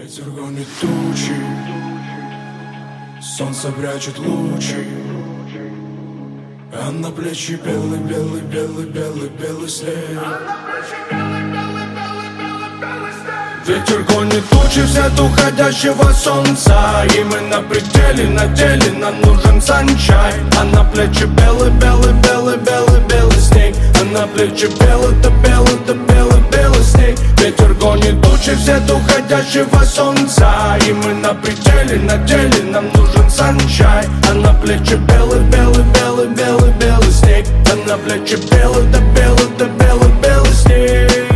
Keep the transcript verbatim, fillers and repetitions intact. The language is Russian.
Ветер гонит тучи, солнце прячет лучи, а на плечи белый, белый, белый, белый, белый снег. Ветер гонит тучи вслед уходящего солнца, и мы на пределе, на деле, нам нужен санчай. А на плечи белый, белый, белый, белый, белый снег. А на плечи белый, да белый, да белый, белый снег. Ветер гонит тучи вслед уходящего солнца, и мы на пределе, на деле, нам нужен санчай. А на плечи белый, белый, белый, белый, белый снег. А на плечи белый, да белый, да белый, белый снег.